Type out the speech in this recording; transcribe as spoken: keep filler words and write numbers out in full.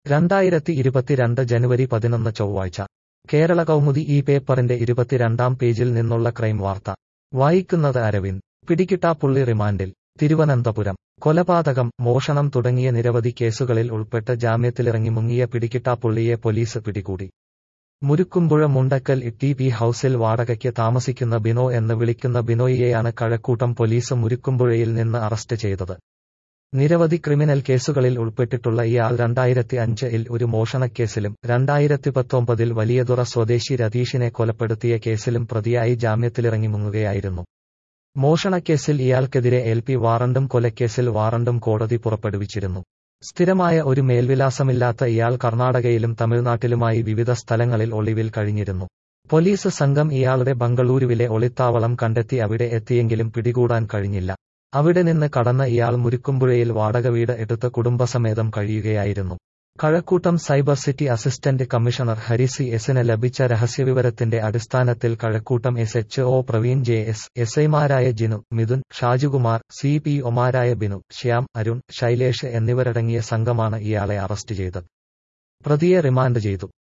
രണ്ടായിരത്തി ഇരുപത്തിരണ്ട് ജനുവരി പതിനൊന്ന് ചൊവ്വാഴ്ച കേരള കൗമുദി ഈ പേപ്പറിന്റെ ഇരുപത്തിരണ്ടാം പേജിൽ നിന്നുള്ള ക്രൈം വാർത്ത വായിക്കുന്നത് അരവിന്ദ്. പിടികിട്ടാപ്പുള്ളി റിമാൻഡിൽ. തിരുവനന്തപുരം. കൊലപാതകം, മോഷണം തുടങ്ങിയ നിരവധി കേസുകളിൽ ഉൾപ്പെട്ട് ജാമ്യത്തിലിറങ്ങി മുങ്ങിയ പിടികിട്ടാപ്പുള്ളിയെ പോലീസ് പിടികൂടി. മുരുക്കുംപുഴ മുണ്ടക്കൽ ടി പി ഹൌസിൽ വാടകയ്ക്ക് താമസിക്കുന്ന ബിനോ എന്ന് വിളിക്കുന്ന ബിനോയിയെയാണ് കഴക്കൂട്ടം പോലീസ് മുരുക്കുംപുഴയിൽ നിന്ന് അറസ്റ്റ് ചെയ്തത്. നിരവധി ക്രിമിനൽ കേസുകളിൽ ഉൾപ്പെട്ടിട്ടുള്ള ഇയാൾ രണ്ടായിരത്തി അഞ്ച് ഇൽ ഒരു മോഷണക്കേസിലും രണ്ടായിരത്തി പത്തൊമ്പതിൽ വലിയതുറ സ്വദേശി രതീഷിനെ കൊലപ്പെടുത്തിയ കേസിലും പ്രതിയായി ജാമ്യത്തിലിറങ്ങി മുങ്ങുകയായിരുന്നു. മോഷണക്കേസിൽ ഇയാൾക്കെതിരെ എൽ പി വാറണ്ടും കൊലക്കേസിൽ വാറണ്ടും കോടതി പുറപ്പെടുവിച്ചിരുന്നു. സ്ഥിരമായ ഒരു മേൽവിലാസമില്ലാത്ത ഇയാൾ കർണാടകയിലും തമിഴ്നാട്ടിലുമായി വിവിധ സ്ഥലങ്ങളിൽ ഒളിവിൽ കഴിഞ്ഞിരുന്നു. പോലീസ് സംഘം ഇയാളുടെ ബംഗളൂരുവിലെ ഒളിത്താവളം കണ്ടെത്തി അവിടെ എത്തിയെങ്കിലും പിടികൂടാൻ കഴിഞ്ഞില്ല. അവിടെ നിന്ന് കടന്ന ഇയാൾ മുരുക്കുംപുഴയിൽ വാടക വീട് എടുത്ത് കുടുംബസമേതം കഴിയുകയായിരുന്നു. Kazhakkoottam cyber city assistant commissioner Hari C എസിന് ലഭിച്ച രഹസ്യവിവരത്തിന്റെ അടിസ്ഥാനത്തിൽ Kazhakkoottam S H O Praveen J S, S ഐമാരായ ജിനു, മിഥുൻ, ഷാജുകുമാർ, സി പി ഒമാരായ ബിനു, ശ്യാം, അരുൺ, ശൈലേഷ് എന്നിവരടങ്ങിയ സംഘമാണ് ഇയാളെ അറസ്റ്റ് ചെയ്തത്. പ്രതിയെ റിമാൻഡ് ചെയ്തു.